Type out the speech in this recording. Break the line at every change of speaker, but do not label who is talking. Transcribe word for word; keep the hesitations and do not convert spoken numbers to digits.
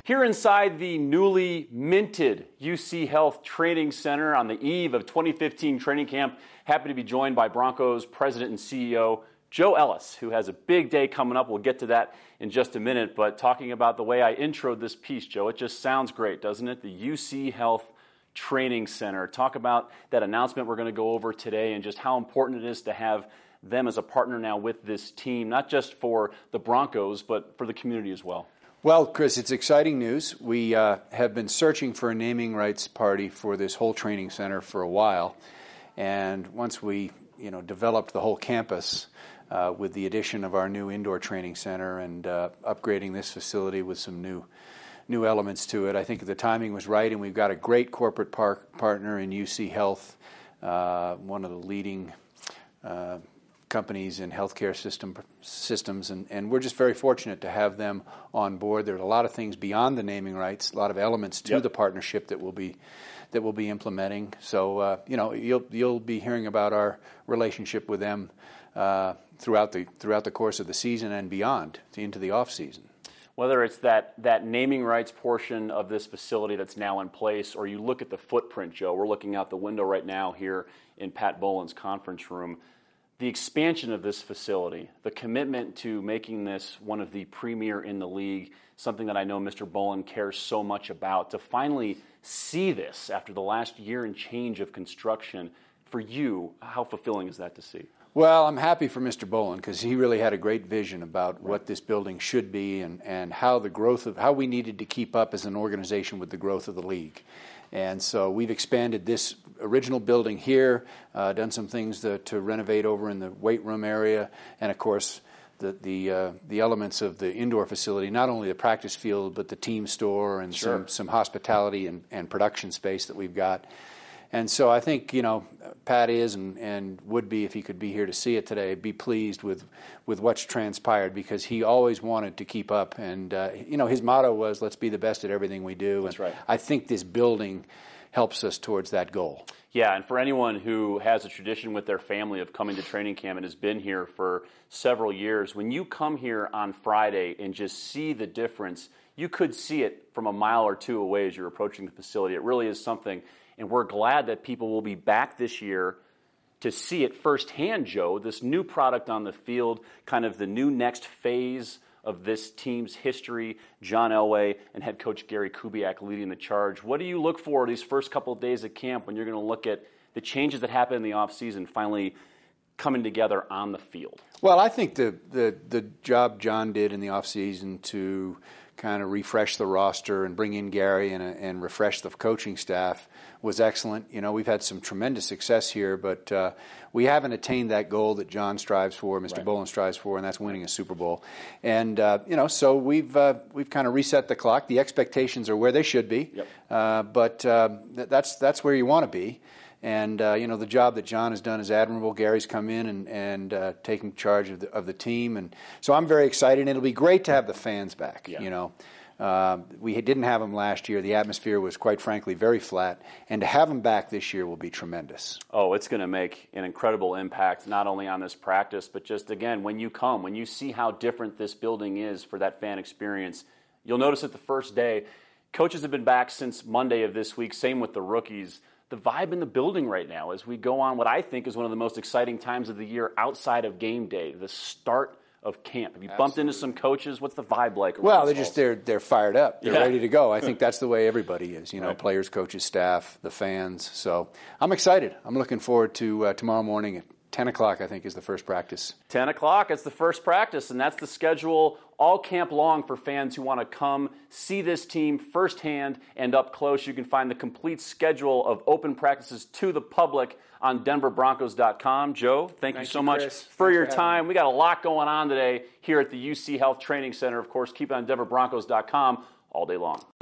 Here inside the newly minted U C Health Training Center on the eve of twenty fifteen training camp, happy to be joined by Broncos President and C E O Joe Ellis, who has a big day coming up. We'll get to that in just a minute, but talking about the way I introed this piece, Joe, it just sounds great, doesn't it? The U C Health Training Center. Talk about that announcement we're going to go over today and just how important it is to have them as a partner now with this team, not just for the Broncos, but for the community as well.
Well, Chris, it's exciting news. We uh, have been searching for a naming rights party for this whole training center for a while, and once we, you know, developed the whole campus uh, with the addition of our new indoor training center and uh, upgrading this facility with some new new elements to it, I think the timing was right, and we've got a great corporate par- partner in U C Health, uh, one of the leading Uh, companies in healthcare system systems, and, and we're just very fortunate to have them on board. There's a lot of things beyond the naming rights, a lot of elements to
yep.
the partnership that we'll be that we'll be implementing. So uh, you know, you'll you'll be hearing about our relationship with them uh, throughout the throughout the course of the season and beyond into the off season.
Whether it's that, that naming rights portion of this facility that's now in place, or you look at the footprint, Joe, we're looking out the window right now here in Pat Bowlen's conference room. The expansion of this facility, the commitment to making this one of the premier in the league, something that I know Mister Bowlen cares so much about, to finally see this after the last year and change of construction, for you, how fulfilling is that to see?
Well, I'm happy for Mister Bowlen because he really had a great vision about right. what this building should be and, and how the growth of how we needed to keep up as an organization with the growth of the league. And so we've expanded this original building here, uh, done some things to, to renovate over in the weight room area, and of course the the uh, the elements of the indoor facility, not only the practice field but the team store and
sure.
some some hospitality and, and production space that we've got. And so I think, you know, Pat is and, and would be, if he could be here to see it today, be pleased with, with what's transpired, because he always wanted to keep up. And, uh, you know, his motto was, let's be the best at everything we do.
That's
and
right.
I think this building helps us towards that goal.
Yeah, and for anyone who has a tradition with their family of coming to training camp and has been here for several years, when you come here on Friday and just see the difference, you could see it from a mile or two away as you're approaching the facility. It really is something. And we're glad that people will be back this year to see it firsthand, Joe, this new product on the field, kind of the new next phase of this team's history. John Elway and head coach Gary Kubiak leading the charge. What do you look for these first couple of days of camp when you're going to look at the changes that happen in the offseason finally coming together on the field?
Well, I think the, the, the job John did in the offseason to kind of refresh the roster and bring in Gary and, and refresh the coaching staff was excellent. You know, we've had some tremendous success here, but uh, we haven't attained that goal that John strives for, Mister
Right.
Bowlen strives for, and that's winning a Super Bowl. And, uh, you know, so we've uh, we've kind of reset the clock. The expectations are where they should be,
yep.
uh, but uh, th- that's that's where you want to be. And, uh, you know, the job that John has done is admirable. Gary's come in and, and uh, taken charge of the, of the team. And so I'm very excited. And it'll be great to have the fans back,
yeah.
you know. Uh, we didn't have them last year. The atmosphere was, quite frankly, very flat. And to have them back this year will be tremendous.
Oh, it's going to make an incredible impact, not only on this practice, but just, again, when you come, when you see how different this building is for that fan experience, you'll notice it the first day. Coaches have been back since Monday of this week, same with the rookies. The vibe in the building right now as we go on what I think is one of the most exciting times of the year outside of game day, the start of camp. Have you
Absolutely.
bumped into some coaches? What's the vibe like?
Well, they're just they're they're fired up. They're
yeah.
ready to go. I think that's the way everybody is. You know,
right.
players, coaches, staff, the fans. So I'm excited. I'm looking forward to uh, tomorrow morning at ten o'clock, I think, is the first practice.
ten o'clock, it's the first practice, and that's the schedule all camp long for fans who want to come see this team firsthand and up close. You can find the complete schedule of open practices to the public on denver broncos dot com. Joe, thank, thank you so you, much
Chris.
for
Thanks
your
for
time.
me.
We got a lot going on today here at the U C Health Training Center. Of course, keep it on denver broncos dot com all day long.